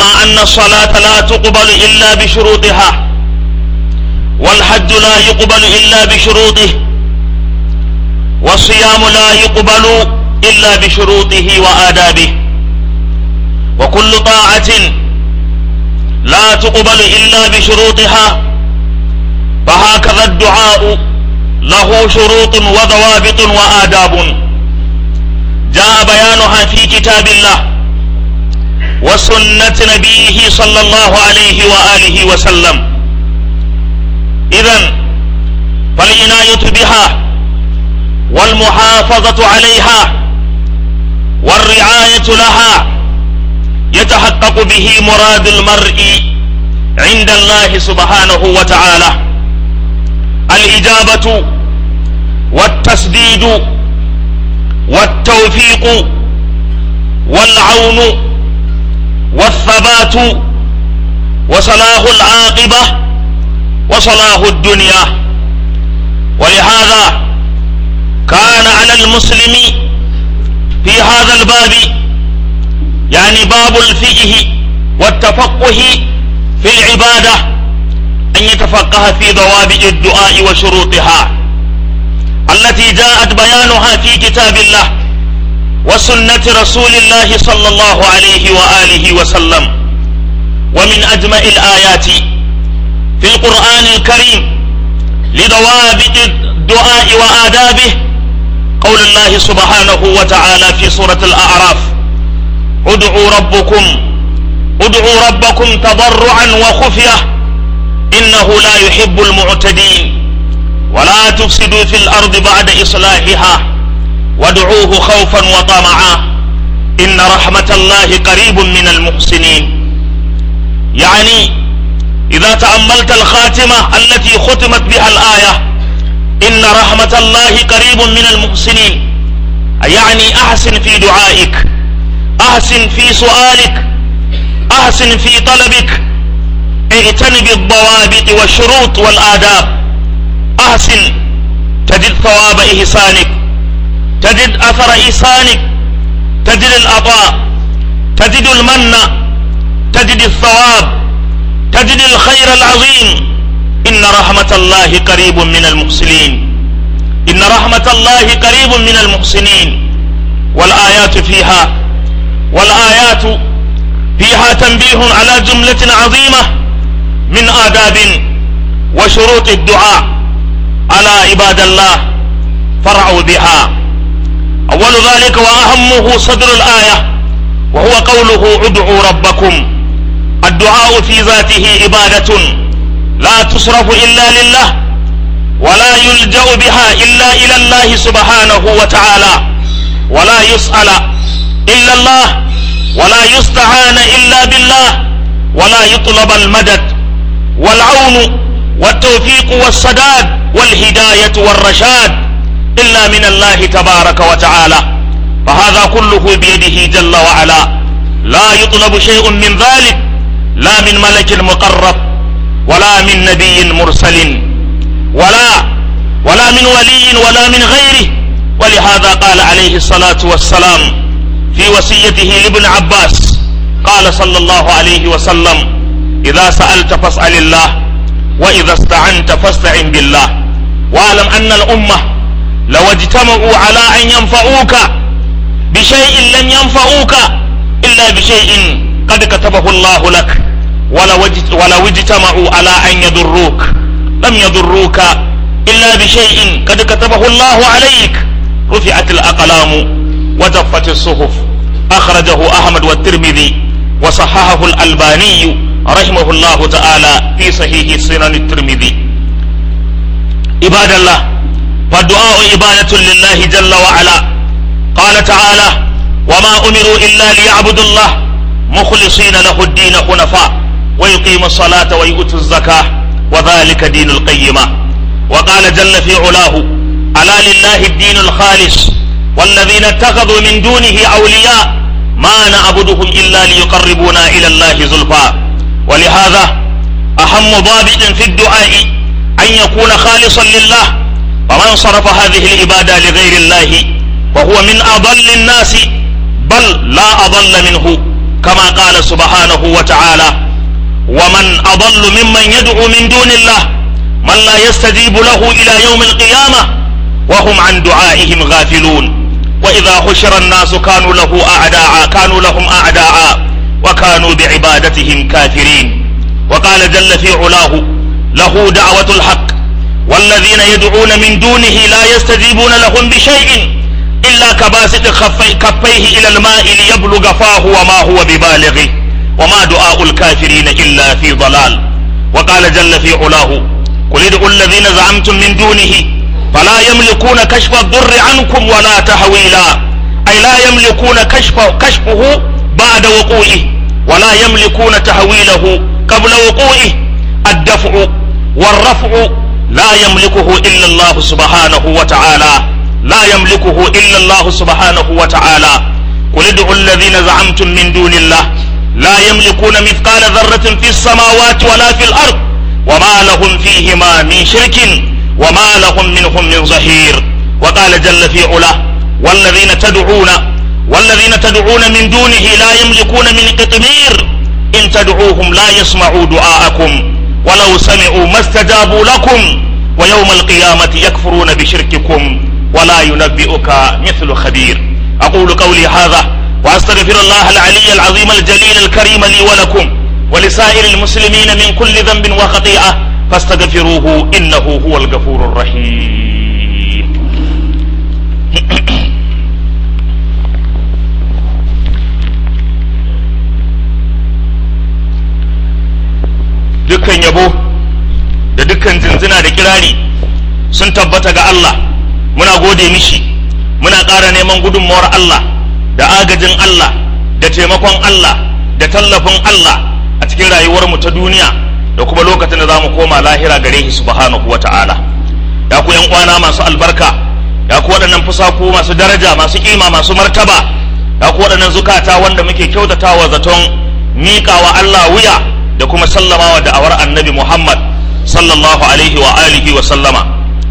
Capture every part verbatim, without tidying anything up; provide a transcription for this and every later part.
كما أن الصلاة لا تقبل إلا بشروطها، والحج لا يقبل إلا بشروطه، والصيام لا يقبل إلا بشروطه وآدابه، وكل طاعة لا تقبل إلا بشروطها، فهكذا الدعاء له شروط وضوابط وآداب جاء بيانها في كتاب الله وسنة نبيه صلى الله عليه وآله وسلم. إذن فالعناية بها والمحافظة عليها والرعاية لها يتحقق به مراد المرء عند الله سبحانه وتعالى. الإجابة والتسديد والتوفيق والعون والثبات وصلاح العاقبة وصلاح الدنيا. ولهذا كان على المسلم في هذا الباب، يعني باب الفقه والتفقه في العبادة، أن يتفقه في ضوابط الدعاء وشروطها التي جاءت بيانها في كتاب الله وسنة رسول الله صلى الله عليه وآله وسلم. ومن أجمع الآيات في القرآن الكريم لضوابط الدعاء وآدابه قول الله سبحانه وتعالى في سورة الأعراف: ادعوا ربكم ادعوا ربكم تضرعا وخفية إنه لا يحب المعتدين ولا تفسدوا في الأرض بعد إصلاحها وادعوه خوفا وطمعا إن رحمة الله قريب من المحسنين. يعني إذا تأملت الخاتمة التي ختمت بها الآية إن رحمة الله قريب من المحسنين، يعني أحسن في دعائك، أحسن في سؤالك، أحسن في طلبك، اغتنم بالضوابط والشروط والآداب، أحسن تجد ثواب إحسانك، تجد أثر إحسانك، تجد العطاء، تجد المن، تجد الثواب، تجد الخير العظيم. إن رحمة الله قريب من المحسنين، إن رحمة الله قريب من المحسنين. والآيات فيها والآيات فيها تنبيه على جملة عظيمة من آداب وشروط الدعاء على عباد الله فرعوا بها. أول ذلك وأهمه صدر الآية وهو قوله ادعوا ربكم. الدعاء في ذاته عبادة لا تصرف إلا لله ولا يلجأ بها إلا إلى الله سبحانه وتعالى، ولا يسأل إلا الله ولا يستعان إلا بالله ولا يطلب المدد والعون والتوفيق والسداد والهداية والرشاد إلا من الله تبارك وتعالى، فهذا كله بيده جل وعلا، لا يطلب شيء من ذلك، لا من ملك مقرب ولا من نبي مرسل ولا ولا من ولي ولا من غيره. ولهذا قال عليه الصلاة والسلام في وصيته لابن عباس، قال صلى الله عليه وسلم: إذا سألت فاسأل الله وإذا استعنت فاستعن بالله. واعلم أن الأمة لو اجتمعوا على أن ينفعوك بشيء لم ينفعوك إلا بشيء قد كتبه الله لك، ولو اجتمعوا على أن يضروك لم يضروك إلا بشيء قد كتبه الله عليك. رفعت الأقلام وجفت الصحف. أخرجه أحمد والترمذي وصححه الألباني رحمه الله تعالى في صحيح سنن الترمذي. عباد الله، فالدعاء عبادة لله جل وعلا. قال تعالى: وما أمروا إلا ليعبدوا الله مخلصين له الدين حنفاء ويقيموا الصلاة ويؤتوا الزكاة وذلك دين القيمة. وقال جل في علاه: ألا لله الدين الخالص والذين اتخذوا من دونه أولياء ما نعبدهم إلا ليقربونا إلى الله زلفى. ولهذا أهم ضابط في الدعاء أن يكون خالصا لله، ومن صرف هذه العبادة لغير الله فهو من أضل الناس، بل لا أضل منه. كما قال سبحانه وتعالى: ومن أضل ممن يدعو من دون الله من لا يستجيب له إلى يوم القيامة وهم عن دعائهم غافلون وإذا حشر الناس كانوا له أعداء كانوا لهم أعداء وكانوا بعبادتهم كافرين. وقال جل في علاه: له دعوة الحق والذين يدعون من دونه لا يستجيبون لهم بشيء إلا كباسط كفيه إلى الماء ليبلغ فاه وما هو ببالغه وما دعاء الكافرين إلا في ضلال. وقال جل في علاه: قل ادعوا الذين زعمتم من دونه فلا يملكون كشف الضر عنكم ولا تحويلا، أي لا يملكون كشف كشفه بعد وقوعه ولا يملكون تحويله قبل وقوعه. الدفع والرفع لا يملكه إلا الله سبحانه وتعالى لا يملكه إلا الله سبحانه وتعالى. قل ادعوا الذين زعمتم من دون الله لا يملكون مثقال ذرة في السماوات ولا في الأرض وما لهم فيهما من شرك وما لهم منهم من ظهير. وقال جل في علاه: والذين تدعون والذين تدعون من دونه لا يملكون من قطمير إن تدعوهم لا يسمعوا دعاءكم ولو سمعوا ما استجابوا لكم ويوم القيامة يكفرون بشرككم ولا ينبئك مثل خبير. أقول قولي هذا وأستغفر الله العلي العظيم الجليل الكريم لي ولكم ولسائر المسلمين من كل ذنب وخطيئة فاستغفروه إنه هو الغفور الرحيم. dukkan yabo da dukkan zinzina da kirari sun tabbata ga Allah. Muna gode mishi, muna ƙara neman gudunmawar Allah da agajin Allah da taimakon Allah da tallafin Allah a cikin rayuwarmu ta duniya da kuma lokacin da za mu koma lahira gare shi subhanahu wata'ala. Ya ku yan uwana masu albarka, ya ku waɗannan fusaku masu daraja, masu kima, masu martaba, ya ku waɗannan zukata wanda muke kyautatawa zaton miƙawa Allah wuya da kuma sallamawa da'awar annabi Muhammad sallallahu alaihi wa alihi wa sallama.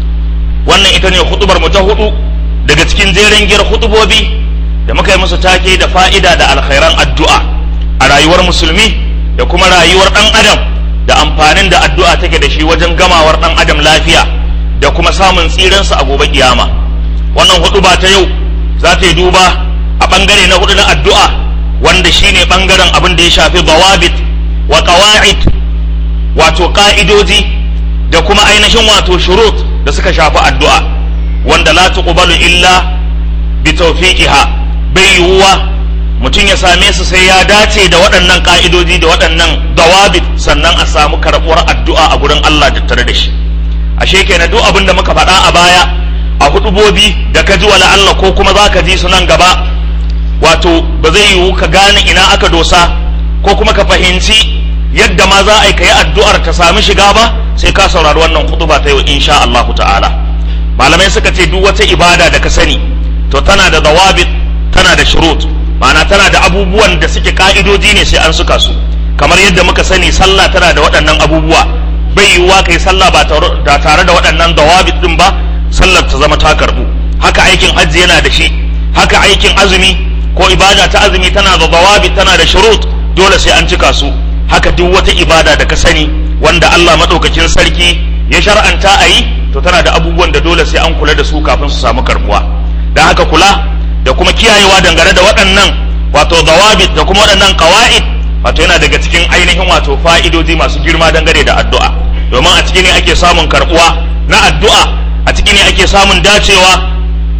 Wannan ita ne hutubar mu ta hudu daga cikin jeren giyar hutubobi da muka yi musu take da fa'ida da alkhairan addu'a a rayuwar musulmi da kuma rayuwar dan adam da amfanin da addu'a take da shi wajen gamawar dan adam lafiya da kuma samun tsiransa a gobe kiyama. Wannan hutuba ta yau za ta yi duba a bangare na hudu na addu'a wanda shine bangaren abin da ya shafi dawabit wa qawa'id, wato ka'idoji da kuma ainihin wato shurut da suka shafi addu'a wanda la tuqbalu illa bi tawfiqiha. Bai yiwuwa mutum ya same su sai ya dace da waɗannan ka'idoji da waɗannan dawabit sannan a samu karɓuwar addu'a a gurin Allah tattare da shi. Ashe kenan duk abin da muka faɗa a baya a hudubobi da ka ji wala Allah ko kuma za ka ji su nan gaba, wato ba zai yiwu ka gane ina aka dosa ko kuma ka fahimci yadda ma za a yi kayi addu'ar ta sami shiga ba sai ka saurari wannan hutuba ta yau insha Allah ta'ala. Malamai suka ce duk wata ibada da ka sani to tana da dawabit, tana da shurut, ma'ana tana da abubuwan da suke ka'idoji ne sai an suka su. Kamar yadda muka sani sallah tana da waɗannan abubuwa, bai yiwuwa kai sallah ba tare da waɗannan dawabit din ba sallar ta zama ta karbu. Haka aikin hajji yana da shi, haka aikin azumi ko ibada ta azumi tana da dawabit, tana da shurut, dole sai an cika su. Haka duk wata ibada da ka sani wanda Allah madaukakin sarki ya shar'anta a yi to tana da abubuwan da dole sai an kula da su kafin su samu karbuwa. Da haka kula da kuma kiyayewa dangane da waɗannan wato dawabit da kuma waɗannan qawaid wato yana daga cikin ainihin wato fa'idoji masu girma dangane da addu'a, domin a ciki ne ake samun karbuwa na addu'a, a ciki ne ake samun dacewa,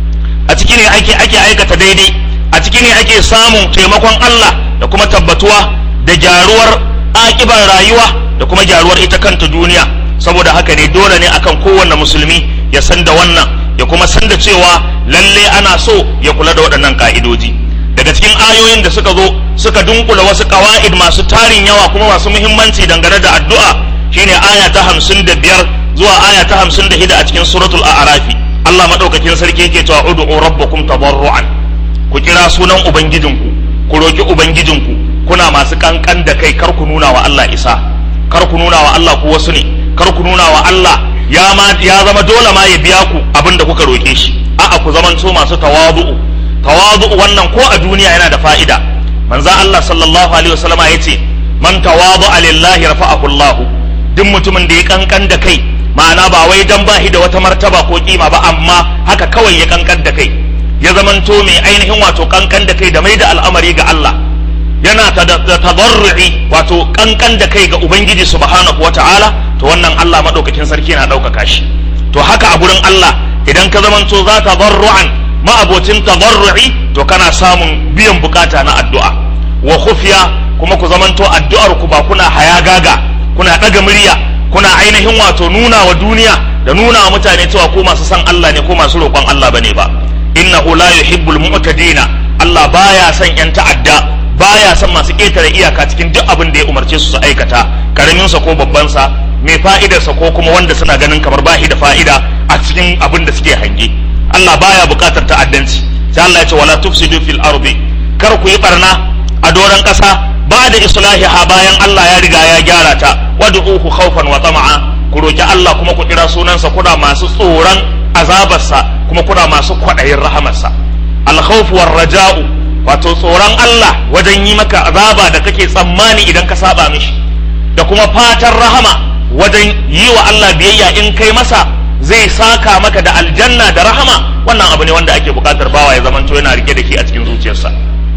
a ciki ne ake ake aikata daidai, a ciki ne ake samun taimakon Allah da kuma tabbatuwa da gyaruwar akibar rayuwa da kuma gyaruwar ita kanta duniya. Saboda haka ne dole ne akan kowanne musulmi ya san da wannan, ya kuma san da cewa lalle ana so ya kula da waɗannan ka'idoji. Daga cikin ayoyin da suka zo suka dunkula wasu qawaid masu tarin yawa kuma masu muhimmanci dangane da addu'a shine aya ta hamsin da biyar zuwa aya ta hamsin da shida a cikin suratul a'rafi. Allah madaukakin sarki yake cewa ud'u rabbakum tadarruan, ku kira sunan ubangijinku, ku roki ubangijinku kuna masu kankan da kai, kar ku nuna wa Allah isa, kar ku nuna wa Allah ku wasu ne, kar ku nuna wa Allah ya ma ya zama dole ma ya biya ku abin da kuka roke shi. A'a, ku zaman so masu tawadu'u. Tawadu'u wannan ko a duniya yana da fa'ida. manzo Allah sallallahu alaihi wasallama yace man tawada'a lillahi rafa'ahu Allah, duk mutumin da ya kankan da kai, ma'ana ba wai dan bahi da wata martaba ko kima ba, amma haka kawai ya kankan da kai, ya zamanto mai ainihin wato kankan da kai da mai da al'amari ga Allah, yana tadarru'i wato kankan da kai ga ubangiji subhanahu wata'ala, to wannan Allah madaukakin sarki yana daukaka shi. To haka a gurin Allah idan ka zamanto za ta tadarru'an ma'abocin tadarru'i, to kana samun biyan bukata na addu'a. Wa khufiya, kuma ku zamanto addu'ar ku ba kuna hayagaga, kuna daga murya, kuna ainihin wato nuna wa duniya da nuna wa mutane cewa ku masu san Allah ne ko masu roƙon Allah bane ba. Innahu la yuhibbul mu'tadina, Allah baya son yan ta'adda, baya son masu ƙetare iyaka cikin duk abin da ya umarce su su aikata, karamin sa ko babban sa, mai fa'idar sa ko kuma wanda suna ganin kamar bashi da fa'ida a cikin abin da suke hange. Allah baya buƙatar ta'addanci. Sai Allah ya ce wala tufsidu fil ardi, kar ku yi barna a doran ƙasa ba da islahiha bayan Allah ya riga ya gyara ta. Wad'uhu khawfan wa tama'a, ku roki Allah kuma ku kira sunansa kuna masu tsoron azabarsa kuma kuna masu kwaɗayin rahamarsa. Al-khawf war raja'u, wato tsoron Allah wajen yi maka azaba da kake tsammani idan ka saba mishi, da kuma fatan rahama wajen yi wa Allah biyayya in kai masa zai saka maka da aljanna da rahama. Wannan abu ne wanda ake bukatar bawa ya zamanto yana rike da shi a cikin zuciyarsa.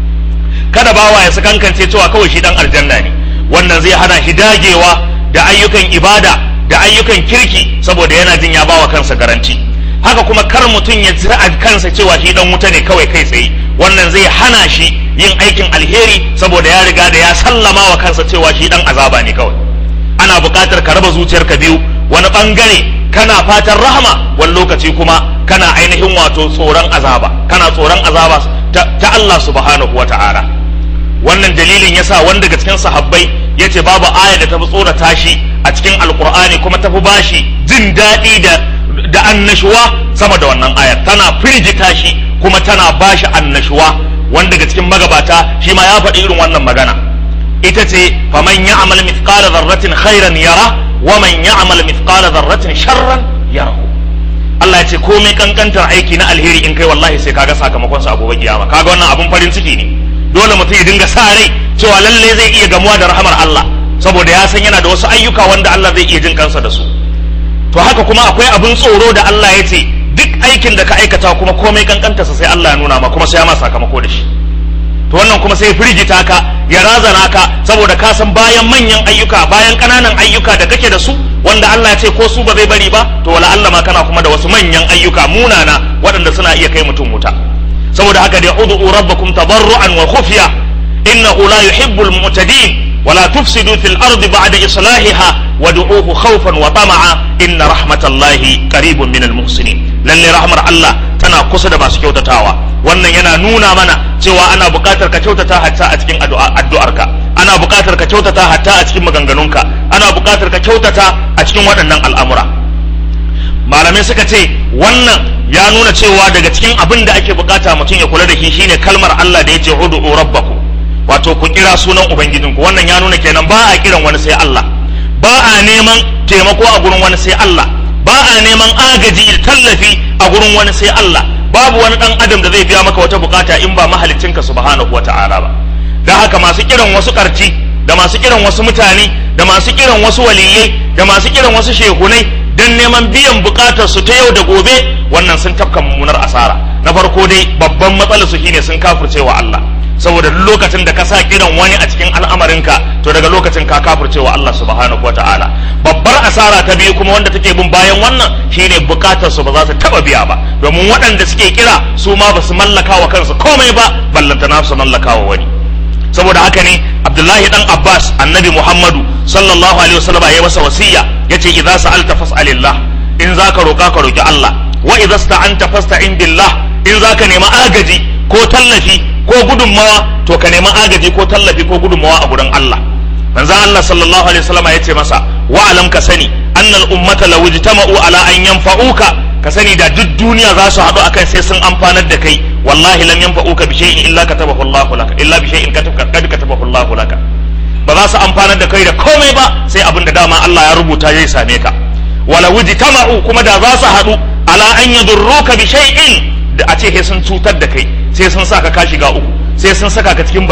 Kada bawa ya sakankance cewa kawai shi dan aljanna ne, wannan zai hana shi dagewa da ayyukan ibada da ayyukan kirki saboda yana jin ya bawa kansa garanti. Haka kuma kar mutum ya tsira a kansa cewa shi dan wuta ne kawai kai tsaye, wannan zai hana shi yin aikin alheri saboda ya riga da ya sallama wa kansa cewa shi dan azaba ne kawai. Ana buƙatar ka raba zuciyarka biyu, wani bangare kana fatan rahama, wani lokaci kuma kana ainihin wato tsoron azaba, kana tsoron azaba ta, ta Allah subhanahu wa ta'ala. Wannan dalilin yasa wanda daga cikin sahabbai yace babu aya da tafi tsorata shi a cikin alqur'ani kuma tafi bashi jin daɗi da da annashuwa sama da wannan ayar, tana firgita shi kuma tana bashi annashuwa. Wanda daga cikin magabata shi ma ya faɗi irin wannan magana, ita ce faman ya'mal mithqala dharratin khairan yara wa man ya'mal mithqala dharratin sharran yarahu. Allah ya ce komai kankantar aiki na alheri in kai wallahi sai kaga sakamakon sa a gobe kiyama. Kaga wannan abun farin ciki ne, dole mutum ya dinga sa rai cewa lalle zai iya gamuwa da rahamar Allah saboda ya san yana da wasu ayyuka wanda Allah zai iya jin kansa da su. To haka kuma akwai abin tsoro da Allah ya ce duk aikin da ka aikata kuma komai kankantarsa sai Allah ya nuna ma kuma sai ya ma sakamako da shi. To wannan kuma sai ya firgita ka, ya razana ka, saboda ka san bayan manyan ayyuka bayan ƙananan ayyuka da kake da su wanda Allah ya ce ko su ba zai bari ba, to wala Allah ma kana kuma da wasu manyan ayyuka munana waɗanda suna iya kai mutum wuta. Saboda haka dai ud'u rabbakum tadarruan wa khufiya innahu la yuhibbul mu'tadin wala tufsidu fil ardi ba'da islahiha wad'uhu khawfan wa tama'a inna rahmatallahi qaribun minal muhsinin. Lalle rahmar Allah tana kusa da masu kyautatawa. Wannan yana nuna mana cewa ana buƙatar ka kyautata hatta a cikin addu'arka, ana buƙatar ka kyautata hatta a cikin maganganunka, ana buƙatar ka kyautata a cikin waɗannan al'amura. Malamai suka ce wannan ya nuna cewa daga cikin abin da ake bukata mutum ya kula da shi shine kalmar Allah da yace ud'u rabbakum, wato ku kira sunan ubangijinku. Wannan ya nuna kenan ba a kiran wani sai Allah, ba a neman taimako a gurin wani sai Allah, ba a neman agaji da tallafi a gurin wani sai Allah. Babu wani dan adam da zai biya maka wata bukata in ba mahaliccinka subhanahu wata'ala ba. Dan haka masu kiran wasu karci da masu kiran wasu mutane da masu kiran wasu waliyai da masu kiran wasu shehunai dan neman biyan bukatar su ta yau da gobe, wannan sun tafka mummunar asara. Na farko dai babban matsalar su shine sun kafirce wa Allah, saboda lokacin da ka sa kiran wani a cikin al'amarinka to daga lokacin ka kafirce wa Allah subhanahu wata'ala. Babbar asara ta biyu kuma wanda take bin bayan wannan shine bukatar su ba za su taba biya ba, domin waɗanda suke kira su ma ba su mallaka wa kansu komai ba, ballantana su mallaka wa wani. Saboda haka ne Abdullahi dan Abbas annabi Muhammadu sallallahu alaihi wasallam ya masa wasiya yace idza sa'alta fas'alillah, in zaka roka ka roki Allah, wa idza sta'anta fasta'in billah, in zaka nema agaji ko tallafi ko gudunmawa to ka nema agaji ko tallafi ko gudunmawa a gurin Allah. Manzo Allah sallallahu alaihi wasallam yace masa wa alam ka sani annal ummata law ijtama'u ala an yanfa'uka, ka sani da duk duniya za su haɗu akan sai sun amfanar da kai, wallahi lam yanfa'uka bi shay'in illa katabahu Allahu laka illa bi shay'in qad katabahu Allahu laka. Ba za su amfanar da kai da komai ba sai abin da dama Allah ya rubuta zai same ka. Wala wujtama'u, kuma da za su haɗu ala an yadurruka bi shay'in, da a ce sai sun cutar da kai, sai sun saka ka shiga uku, sai sun saka ka cikin bala'i,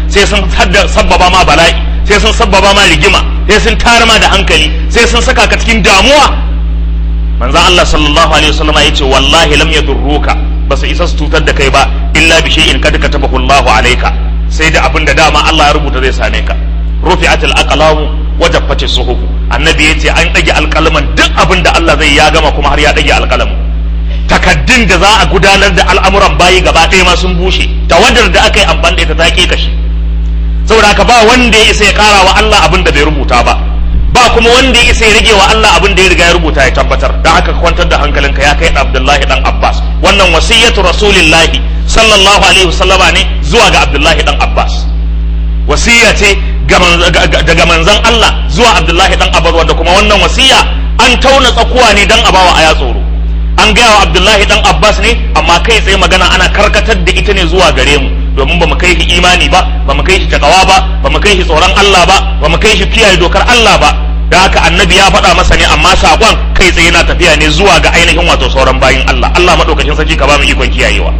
sai sun sabbaba ma bala'i, sai sun sabbaba ma rigima, sai sun tara ma da hankali, sai sun saka ka cikin damuwa. manzon Allah sallallahu alaihi wasallam ya ce wallahi lam yadurruka, ba su isa su tutar da kai ba illa bi shay'in kad katabahu Allahu alayka, sai da abin da dama Allah ya rubuta zai same ka. rufi'atil aqlamu wa jaffatis suhuf, annabi yace an dage alƙalaman duk abin da Allah zai ya gama kuma har ya dage alƙalamin. takaddun da za a gudanar da al'amuran bayi gaba ɗaya ma sun bushe, tawadar da aka yi amfani da ita ta ke kashi. saboda haka ba wanda ya isa ya ƙara wa Allah abin da bai rubuta ba, ba kuma wanda ya isa ya rage wa Allah abin da ya riga ya rubuta ya tabbatar. da haka kwantar da hankalinka ya kai Abdullahi dan Abbas, wannan wasiyatu rasulillahi sallallahu alaihi wasallama ne zuwa ga Abdullahi dan Abbas, wasiya ce daga manzon Allah zuwa Abdullahi dan Abbas, wanda kuma wannan wasiya an tauna tsakuwa ne dan a bawa aya tsoro. an gaya wa Abdullahi dan Abbas ne, amma kai tsaye magana ana karkatar da ita ne zuwa gare mu, domin ba mu kai shi imani ba, ba mu kai shi takawa ba, ba mu kai shi tsoron Allah ba, ba mu kai shi kiyaye dokar Allah ba. da haka annabi ya faɗa masa ne, amma sakon kai tsaye na tafiya ne zuwa ga ainihin wato sauran bayin Allah. Allah madaukakin sarki ka ba mu ikon kiyayewa.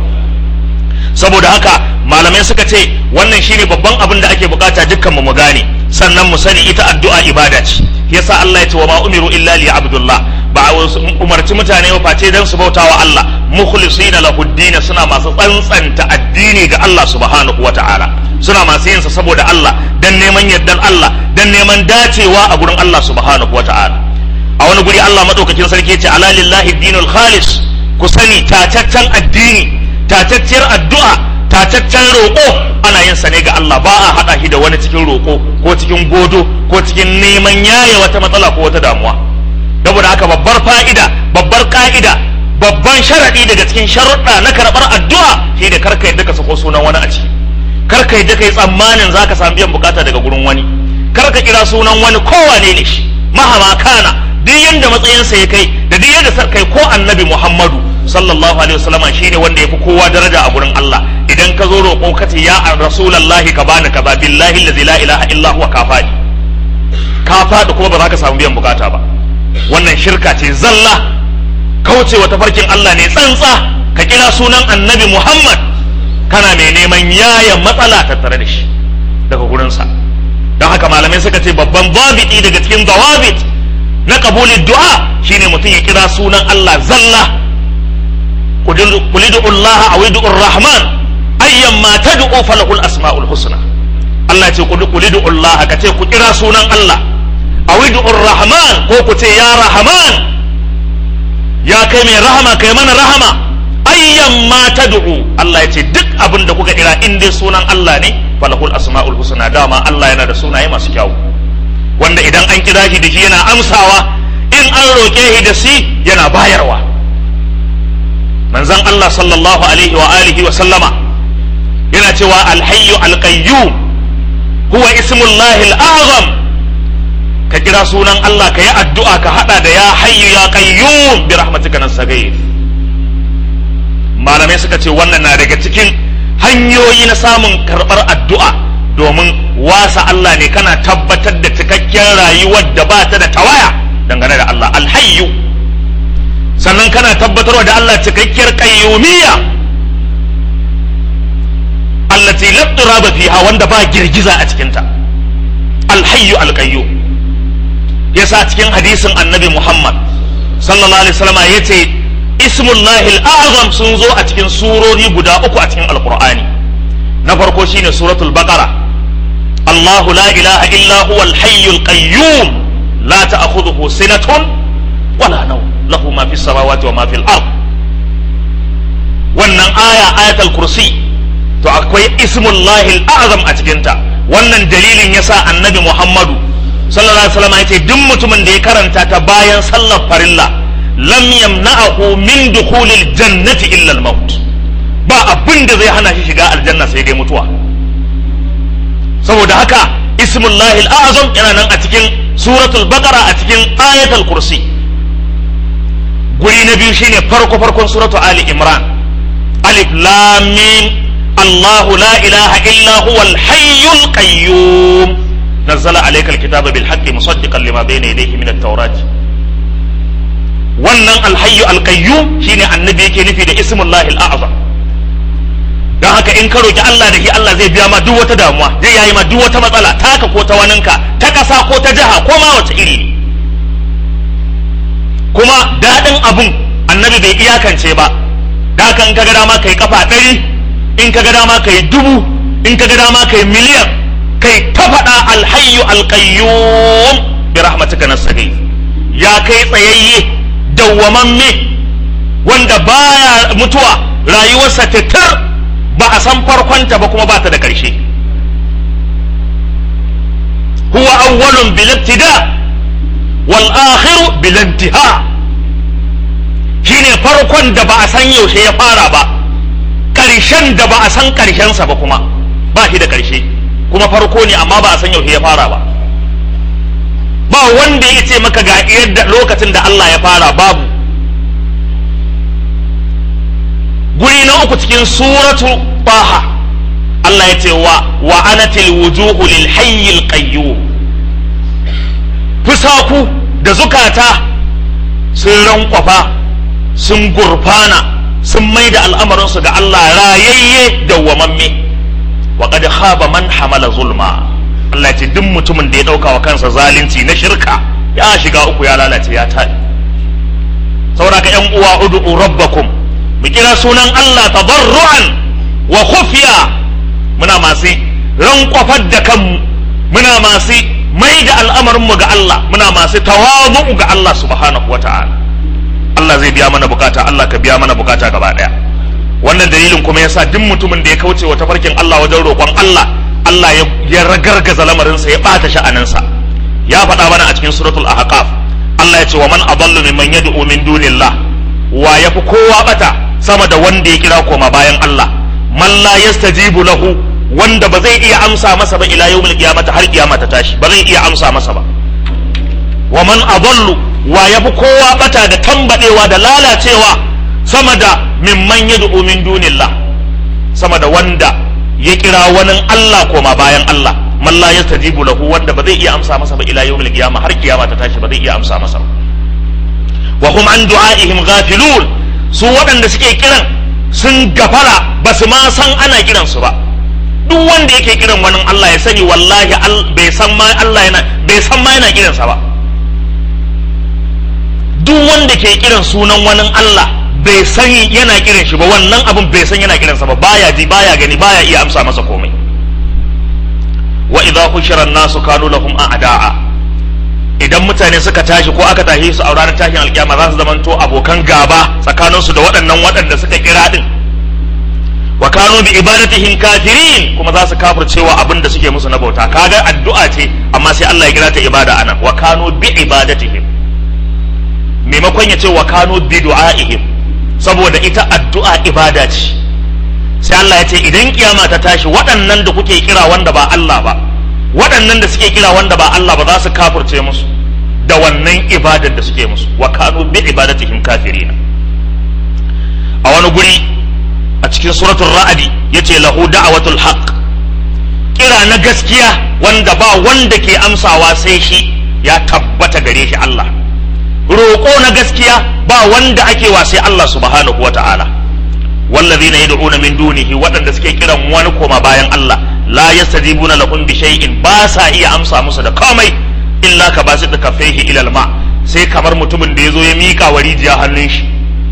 saboda haka malamai suka ce wannan shine babban abin da ake bukata dukkan mu mu gane, sannan mu sani ita addu'a ibada ce. yasa Allah ya ce wa ma umiru illa li abdullah, ba a umarci mutane ba face dan su bautawa Allah mukhlisina lahu ad suna masu tsantsanta addini ga Allah subhanahu wata'ala, suna masu yin sa saboda Allah, dan neman yardan Allah, dan neman dacewa a gurin Allah subhanahu wata'ala. a wani guri Allah madaukakin sarki ya ce ala lillahi dinul khalis, ku sani tataccen addini, tatacciyar addu'a, tataccen roƙo ana yin sa ne ga Allah, ba a haɗa shi da wani cikin roƙo ko cikin godo ko cikin neman yaye wata matsala ko wata damuwa. saboda haka babbar fa'ida, babbar ka'ida, babban sharaɗi daga cikin sharuɗa na karɓar addu'a shi da karka yadda ka sako sunan wani a ciki, karka yadda kai tsammanin za ka samu biyan bukata daga gurin wani, karka kira sunan wani kowane ne shi, mahama kana, duk yanda matsayinsa ya kai da duk yanda kai, ko annabi Muhammadu sallallahu alaihi wasallama shine wanda yafi kowa daraja a gurin Allah. idan ka zo roƙo ka ce ya rasulullahi ka bani kaza, billahi allazi la ilaha illa huwa, ka faɗi ka faɗi kuma ba za ka samu biyan bukata ba. wannan shirka ce zalla, kaucewa tafarkin Allah ne tsantsa. ka kira sunan annabi Muhammad kana mai neman yayan matsala tattare da shi daga gurinsa. don haka malamai suka ce babban babiti daga cikin dawabit na kabulin du'a shine mutum ya kira sunan Allah zalla. قل ادعوا الله او ادعوا الرحمن ايما تدعوا فله الاسماء الحسنى. Allah ce qul ادعوا الله, kace ku kira sunan Allah, aw ادعوا الرحمن, ko ku ce ya rahman, ya kai mai rahama kai mana rahama. ayyamma tad'u, Allah ya ce duk abin da kuka kira in dai sunan Allah ne, falahul asmaul husna, dama Allah yana da sunaye masu kyau wanda idan an kira shi da shi yana amsawa, in an roke shi da shi yana bayarwa. manzon Allah sallallahu alaihi wa alihi wa sallama yana cewa alhayyu alqayyum huwa ismullahi al'azam. ka kira sunan Allah, ka yi addu'a, ka hada da ya hayyu ya qayyum bi rahmatika nastaghith. malamai suka ce wannan na daga cikin hanyoyi na samun karbar addu'a, domin wasa Allah ne, kana tabbatar da cikakken rayuwar da ba ta da tawaya dangane da Allah alhayyu, sannan kana tabbatarwa da Allah cikakkiyar qayyumiyya allati la turaba fiha, wanda ba girgiza a cikinta. alhayyu alqayyum yasa cikin hadisin annabi Muhammad sallallahu alaihi wasallam yace ismullahi al'azam sun zo a cikin surori guda uku a cikin alqur'ani. na farko shine suratul baqara, Allahu la ilaha illa huwa alhayyul qayyum la ta'khudhuhu sinatun wala nawm lahu ma fi samawati wa ma fil ard. wannan aya ayatul kursi to akwai ismullahi al-azam a cikin ta. wannan dalilin yasa annabi Muhammadu sallallahu alaihi wasallam yace duk mutumin da ya karanta ta bayan sallar farilla lam yamna'ahu min dukhulil jannati illa al-maut, ba abin da zai hana shi shiga aljanna sai dai mutuwa. saboda haka ismullahi al-azam yana nan a cikin suratul baqara, a cikin ayatul kursi. guri na biyu shine farko farkon suratu Ali Imran, alif lam mim, Allahu la ilaha illa huwa al-hayyul qayyum nazzala alayka al-kitaba bil haqqi musaddiqan lima bayna yadayhi min at-taurat. wannan al-hayyu al-qayyum shine annabi yake nufi da ismullahi al-a'zam. da don haka in ka roki Allah da shi Allah zai biya ma duk wata damuwa, zai yayi ma duk wata matsala taka ko ta waninka, ta ƙasa ko ta jiha ko ma wace iri ne. Kuma daɗin abun annabi bai iyakance ba, da haka in ka ga dama kai kafa ɗari, in ka ga dama kai dubu, in ka ga dama kai miliyan, kai ta faɗa alhayyu alqayyum bi rahmatika nastaghith, ya kai tsayayye dawwamamme wanda baya mutuwa, rayuwarsa titir, ba a san farkonta ba kuma ba ta da ƙarshe. huwa awwalun bil ibtida wal akhiru bil intiha, shine farkon da ba a san yaushe ya fara ba, ƙarshen da ba a san ƙarshensa ba kuma ba shi da ƙarshe, kuma farko ne amma ba a san yaushe ya fara ba. Ba wanda ya ce maka ga yadda lokacin da Allah ya fara, babu. Guri na uku cikin suratu Taha Allah ya ce wa wa anatil wujuhu lil hayyil qayyum, fusaku da zukata sun rankwafa, sun gurfana, sun mai da al'amarinsu ga Allah rayayye dawwamamme. Wa qad khaba man hamala zulma, Allah ce duk mutumin da ya dauka wa kansa zalunci na shirka ya shiga uku, ya lalace, ya tafi. Saboda ka ƴan uwa, ud'u rabbakum, mu kira sunan Allah tadarruan wa khufiya, muna masu rankwafar da kanmu, muna masu mai da al'amarin mu ga Allah, muna masu tawazu ga Allah subhanahu wata'ala. Allah zai biya mana bukata, Allah ka biya mana bukata gaba daya. Wannan dalilin kuma yasa duk mutumin da ya kauce wa tafarkin Allah wajen roƙon Allah, Allah ya ragargaza lamarinsa, ya bata sha'aninsa. Ya faɗa mana a cikin suratul ahqaf, Allah ya ce wa man adallu mimman yad'u min dunillah, wa yafi kowa bata sama da wanda ya kira koma bayan Allah, man la yastajibu lahu, wanda ba zai iya amsa masa ba ila yawmil qiyamah, har kiyama ta tashi ba zai iya amsa masa ba. Wa man adallu, wa yafi kowa bata da tambadewa da lalacewa sama da mimman yad'u min dunillah, sama da wanda ya kira wani Allah koma bayan Allah, man la yastajibu lahu, wanda ba zai iya amsa masa ba ila yawmil qiyamah, har kiyama ta tashi ba zai iya amsa masa ba. Wa hum an du'aihim ghafilun, su waɗanda suke kiran sun gafara, ba su ma san ana kiran su ba. Duk wanda yake kiran wani Allah ya sani wallahi bai san ma Allah yana bai san ma yana kiransa ba. Duk wanda ke kiran sunan wani Allah bai san yana kiran shi ba, wannan abin bai san yana kiransa ba, baya ji, baya gani, baya iya amsa masa komai. Wa idza hushira an-nasu kanu lahum a'da'a, idan mutane suka tashi ko aka tashi su a ranar tashin alkiyama za su zamanto abokan gaba tsakaninsu da waɗannan waɗanda suka kira din. Wa kanu bi ibadatihim kafirin, kuma za su kafircewa abin da suke musu na bauta. Kaga addu'a ce amma sai Allah ya kira ta ibada anan, wa kanu bi ibadatihim, maimakon ya ce wa kanu bi du'aihim, saboda ita addu'a ibada ce. Sai Allah ya ce idan kiyama ta tashi, waɗannan da kuke kira wanda ba Allah ba, waɗannan da suke kira wanda ba Allah ba, za su kafirce musu da wannan ibadar da suke musu. Wa kanu bi ibadatihim kafirina. A wani guri a cikin suratul ra'adi yace lahu da'watul haqq, kira na gaskiya wanda ba wanda ke amsawa sai shi, ya tabbata gare shi Allah. Roƙo na gaskiya ba wanda ake wa sai Allah subhanahu wata'ala. wallazina yad'una min dunihi, waɗanda suke kiran wani koma bayan Allah, la yastajibuna lahum bi shay'in, ba sa iya amsa musu da komai, illa ka basu da kafaihi ila alma, sai kamar mutumin da yazo ya mika wa rijiya hannun shi.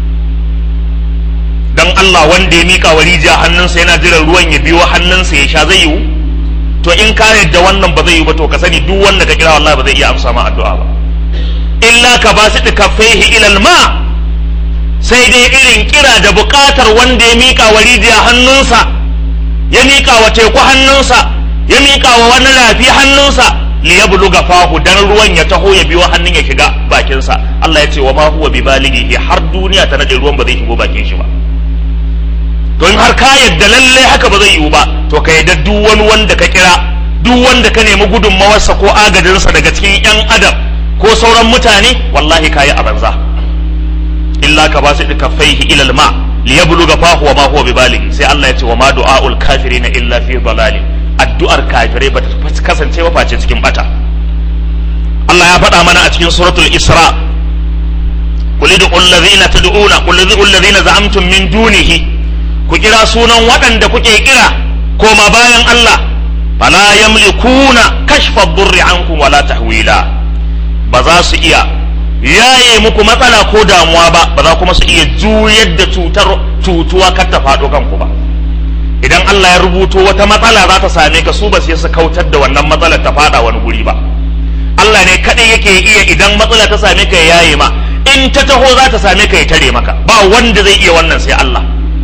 Dan Allah, wanda ya mika wa rijiya hannunsa yana jiran ruwan ya biyo hannunsa ya sha, zai yiwu? To in ka yadda wannan ba zai yiwu ba, to ka sani duk wanda ka kira wallahi ba zai iya amsa ma addu'a ba. Illa ka basu da kafaihi ila alma, sai dai irin kira da bukatar wanda ya mika wa rijiya hannunsa, ya mika wa teku hannunsa, ya mika wa wani rafi hannunsa, li yabluga fahu, dan ruwan ya taho ya biyo hannun ya shiga bakinsa. Allah ya ce wa ma huwa bi balighi, har duniya ta nade ruwan ba zai shigo bakin shi ba. To in har ka yadda lalle haka ba zai yiwu ba, to ka yadda duk wani wanda ka kira, duk wanda ka nemi gudunmawarsa ko agajinsa daga cikin yan adam ko sauran mutane, wallahi kayi a banza. Illa ka ba su kafaihi ila alma liyabluga fahu wa ma huwa bibalighi, sai Allah ya ce wa ma du'aul kafirin illa fi dalalin, addu'ar kafirai ba ta kasance ba face cikin bata. Allah ya faɗa mana a cikin suratul Isra, qul ud'u alladhina tad'una qul ud'u alladhina za'amtum min dunihi ku kira sunan waɗanda kuke kira koma bayan Allah fala yamlikuna kashfa ad-durri ankum wala tahwila ba za su iya yaye muku matsala ko damuwa ba ba za kuma su iya juyar da cutar cutuwa kar ta faɗo kanku ba. Idan Allah ya rubuto wata matsala za ta same ka su ba sai su kautar da wannan matsalar ta faɗa wani guri ba. Allah ne kaɗai yake iya idan matsala ta same ka ya yaye ma, in ta taho za ta same ka ya tare maka, ba wanda zai iya wannan sai Allah.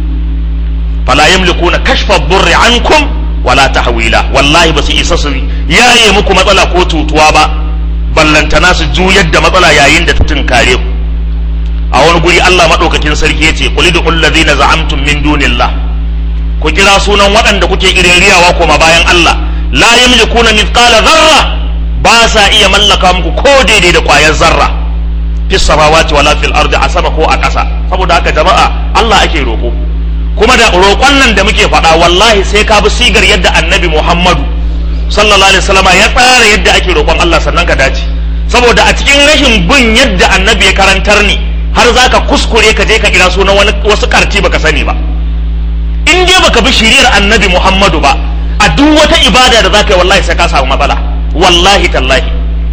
fala yamlikuna kashfa ad-durri ankum wala tahwila wallahi ba su isa su yaye muku matsala ko tutuwa ba ballantana su juyar da matsala yayin da ta tunkare ku. A wani guri Allah madaukakin sarki yace qul idul ladina za'amtum min dunillah, ku kira sunan waɗanda kuke kireriyawa koma bayan Allah, la yamlikuna mithqala dharra, ba sa iya mallaka muku ko daidai da ƙwayar zarra fi samawati wala fil ardi, a sama ko a ƙasa. Saboda haka jama'a Allah ake roko, kuma da roƙon nan da muke faɗa wallahi sai ka bi sigar yadda annabi Muhammadu sallallahu alaihi wasallam ya tsara yadda ake roƙon Allah sannan ka dace. Saboda a cikin rashin bin yadda annabi ya karantar ni har zaka kuskure ka je ka kira sunan wani wasu karti baka sani ba. In dai baka bi shiriyar annabi Muhammadu ba a duk wata ibada da zaka yi wallahi sai ka samu matsala, wallahi tallahi.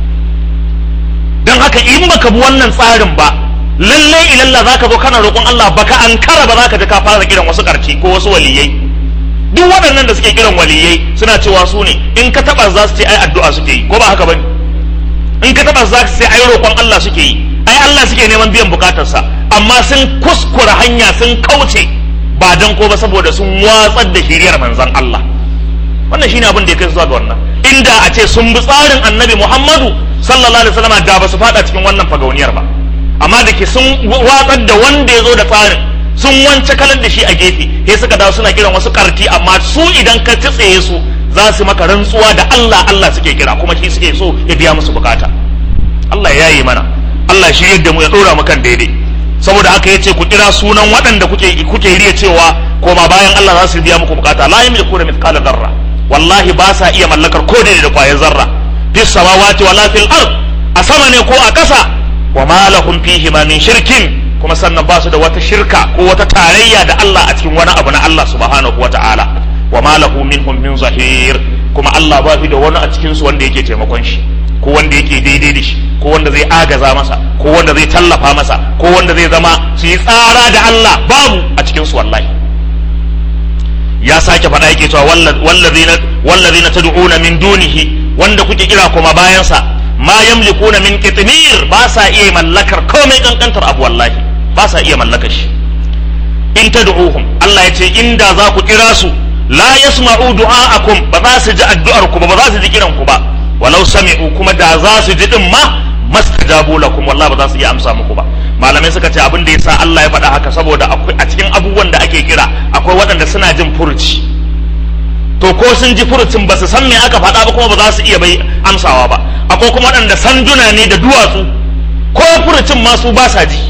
Dan haka in baka bi wannan tsarin ba lallai ilalla zaka zo kana roƙon Allah baka ankara ba zaka ji ka fara kiran wasu karci ko wasu waliyai. Duk waɗannan da suke kiran waliyai suna cewa su ne, in ka taɓa za su ce ai addu'a suke yi, ko ba haka bane? In ka taɓa za su ce ai roƙon Allah suke yi, ai Allah suke neman biyan bukatarsa, amma sun kuskura hanya sun kauce ba dan ko ba saboda sun watsar da shiriyar manzon Allah. Wannan shine abin da ya kai zuwa ga wannan. Inda a ce sun bi tsarin annabi Muhammadu sallallahu alaihi wasallam da ba su fada cikin wannan fagauniyar ba. Amma da ke sun watsar da wanda ya zo da tsarin, sun wance kalar da shi a gefe, sai suka dawo suna kiran wasu karti, amma su idan ka tsaye su za su maka rantsuwa da Allah Allah suke kira, kuma shi suke so ya biya musu bukata. Allah ya yi mana, Allah shi yadda mu ya dora mu kan daidai. Saboda haka yace ku kira sunan waɗanda kuke kuke riya cewa koma bayan Allah za su biya muku bukata. La yamlikuna mithqala dharra, wallahi ba sa iya mallakar ko daidai da kwayar zarra fis samawati wala fil ard, a sama ne ko a ƙasa. Wa ma lahum fihi ma min shirkin, kuma sannan ba su da wata shirka ko wata tarayya da Allah a cikin wani abu na Allah subhanahu wa ta'ala. Wa ma lahu minhum min zahir, kuma Allah ba shi da wani a cikin su wanda yake taimakon shi, ko wanda yake daidai da shi, ko wanda zai agaza masa, ko wanda zai tallafa masa, ko wanda zai zama su yi tsara da Allah, babu a cikin su wallahi. Ya sake faɗa yake cewa wallazina wallazina tad'una min dunihi, wanda kuke kira kuma bayansa, ma yamlikuna min qitmir, ba sa iya mallakar komai kankantar abu wallahi, ba sa iya mallakar shi. In tad'uhum, Allah ya ce inda za ku kira su la yasma'u du'aakum, ba za su ji addu'ar ku ba, ba za su ji kiran ku ba. Walau sami'u, kuma da za su ji din ma mastajabu lakum, wallahi ba za su iya amsa muku ba. Malamai suka ce abin da yasa Allah ya faɗa haka saboda akwai a cikin abubuwan da ake kira akwai waɗanda suna jin furuci, to ko sun ji furucin ba su san me aka faɗa ba kuma ba za su iya bai amsawa ba. Akwai kuma waɗanda sanduna ne da duwatsu, ko furucin ma su ba sa ji.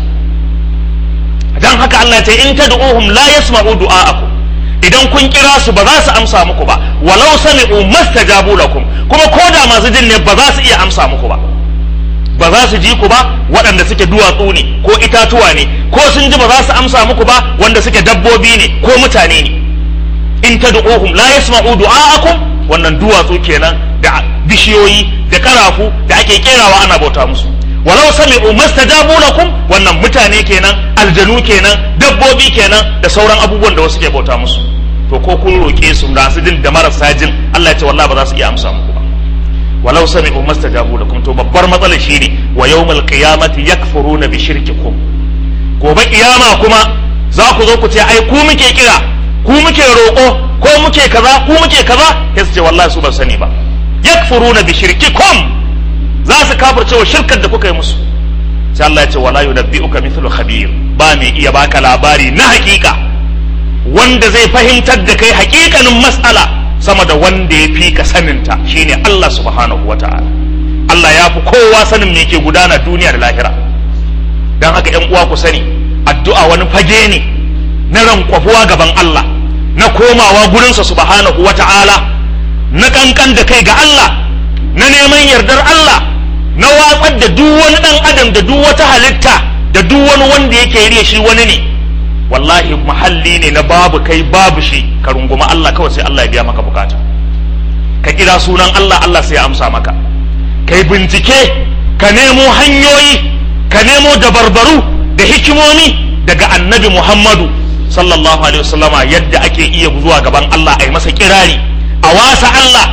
Dan haka Allah ya ce in tad'uhum la yasma'u du'aakum, idan kun kira su ba za su amsa muku ba. Walau sami'u mastajabu lakum, kuma ko da masu jin ne ba za su iya amsa muku ba, ba za su ji ku ba waɗanda suke duwatsu ne ko itatuwa ne, ko sun ji ba za su amsa muku ba wanda suke dabbobi ne ko mutane ne. In tad'uhum la yasma'u du'aakum, wannan duwatsu kenan da bishiyoyi da karafu da ake kerawa ana bauta musu. Walau sami'u mastajabu lakum, wannan mutane kenan, aljanu kenan, dabbobi kenan da sauran abubuwan da wasu ke bauta musu. To ko kun roke su da su jin da marasa jin, Allah ya ce wallahi ba za su iya amsa muku ba. Walau sami'u mastajabu lakum, to babbar matsalar shine wa yawmal qiyamati yakfuruna bi shirkikum. Gobe kiyama kuma za ku zo ku ce ai ku muke kira, ku muke roƙo, ko muke kaza, ku muke kaza, sai su ce wallahi su ban sani ba. Yakfuruna bi shirkikum, za su kafirce wa shirkar da kuka yi musu. Sai Allah ya ce wala yunabbi'uka mithlu khabir, ba mai iya baka labari na hakika wanda zai fahimtar da kai hakikanin mas'ala sama da wanda ya fi ka saninta, shine Allah subhanahu wata'ala. Allah ya fi kowa sanin me ke gudana duniya da lahira. Dan haka ƴan uwa ku sani, addu'a wani fage ne na rankwafuwa gaban Allah, na komawa gurinsa subhanahu wata'ala, na kankan da kai ga Allah, na neman yardar Allah, na watsar da duk wani dan adam da duk wata halitta da duk wani wanda yake riya shi wani ne, wallahi mahalli ne na babu kai babu shi, ka runguma Allah kawai sai Allah ya biya maka bukata. Ka kira sunan Allah, Allah sai ya amsa maka. Kai bincike, ka nemo hanyoyi, ka nemo dabarbaru da hikimomi daga annabi Muhammadu sallallahu alaihi wasallama yadda ake iya zuwa gaban Allah a yi masa kirari, a wasa Allah,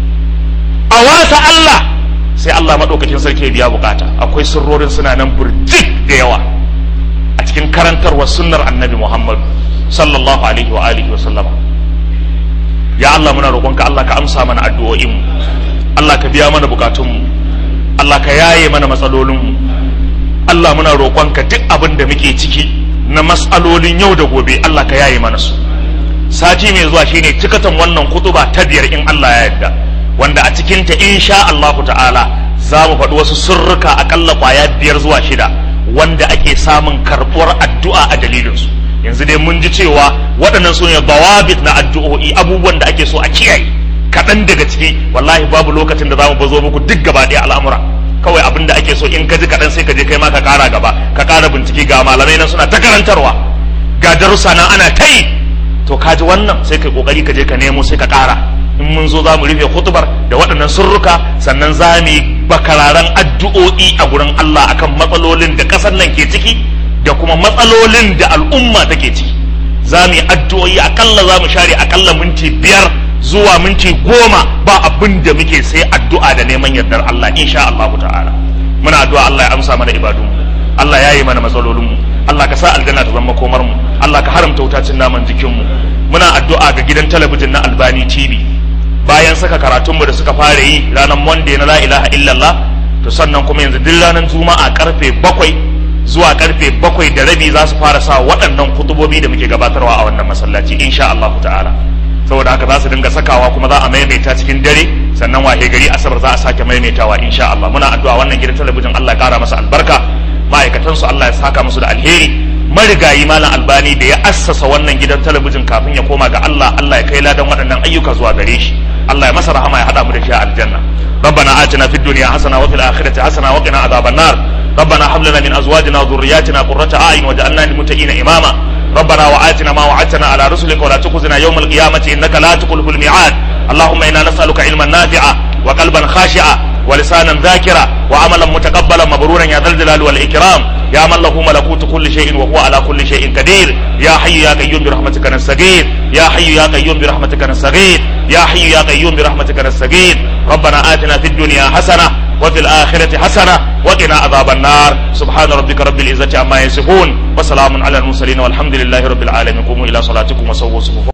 a wasa Allah, sai Allah maɗaukakin sarki ya biya bukata. Akwai sirrorin suna nan burjik da yawa a cikin karantarwar sunnar annabi Muhammad sallallahu alaihi wa alihi wa sallama. Ya Allah muna roƙonka, Allah ka amsa mana addu'o'inmu, Allah ka biya mana bukatunmu, Allah ka yaye mana matsalolinmu. Allah muna roƙonka duk abin da muke ciki na matsalolin yau da gobe, Allah ka yaye mana su. Sati mai zuwa shine cikatan wannan kutuba ta biyar in Allah ya yarda, wanda a cikinta insha Allahu ta'ala za mu faɗi wasu sirrika akalla kwaya biyar zuwa shida wanda ake samun karɓuwar addu'a a dalilinsu. Yanzu dai mun ji cewa waɗannan su ne dawabit na addu'o'i, abubuwan da ake so a kiyaye. Kaɗan daga ciki wallahi babu lokacin da za mu bazo muku duk gaba ɗaya al'amura. Kawai abin da ake so in ka ji kaɗan sai ka je kai ma ka ƙara gaba, ka ƙara bincike. Ga malamai nan suna ta karantarwa, ga darussa nan ana ta yi, to ka ji wannan sai kai ƙoƙari ka je ka nemo sai ka ƙara. In mun zo za mu rufe hutubar da waɗannan surruka, sannan za mu yi bakararan addu'o'i a gurin Allah akan matsalolin da ƙasar nan ke ciki da kuma matsalolin da al'umma take ciki. Za mu yi addu'o'i akalla za mu share akalla minti biyar zuwa minti goma ba abin da muke sai addu'a da neman yardar Allah insha Allah ta'ala. Muna addu'a Allah ya amsa mana ibadunmu, Allah ya yi mana matsalolinmu, Allah ka sa aljanna ta zama komarmu, Allah ka haramta wutacin naman jikinmu. Muna addu'a ga gidan talabijin na Albani T V, bayan saka karatunmu da suka fara yi ranar Monday na la ilaha illallah, to sannan kuma yanzu duk ranar Juma'a karfe bakwai zuwa karfe bakwai da rabi za su fara sa waɗannan kutubobi da muke gabatarwa a wannan masallaci insha Allah ta'ala. Saboda haka za su dinga sakawa kuma za a maimaita cikin dare, sannan wahe gari asabar za a sake maimaitawa insha Allah. Muna addu'a wannan gidan talabijin Allah ya kara masa albarka, ma'aikatan su Allah ya saka musu da alheri. Marigayi Malam Albani da ya assasa wannan gidan talabijin kafin ya koma ga Allah, Allah ya kai ladan waɗannan ayyuka zuwa gare shi. Allah ya masa rahama, ya hada mu da shi a aljanna. ربنا آتنا في الدنيا حسنة وفي الآخرة حسنة وقنا عذاب النار. ربنا هب لنا من أزواجنا وذرياتنا قرة أعين واجعلنا للمتقين إماما. ربنا وآتنا ما وعدتنا على رسلك ولا تخزنا يوم القيامة إنك لا تخلف الميعاد. اللهم إنا نسألك علما نافعا وقلبا خاشعا ولسانا ذاكرا وعملا متقبلا مبرورا يا ذا الجلال والإكرام، يا من له ملكوت كل شيء وهو على كل شيء قدير. يا حي يا قيوم برحمتك نستغيث، يا حي يا قيوم برحمتك نستغيث، يا حي يا قيوم برحمتك نستغيث. ربنا آتنا في الدنيا حسنة وفي الآخرة حسنة وقنا عذاب النار. سبحان ربك رب العزة عما يصفون وسلام على المرسلين والحمد لله رب العالمين. قوموا إلى صلاتكم وسووا صفوفكم.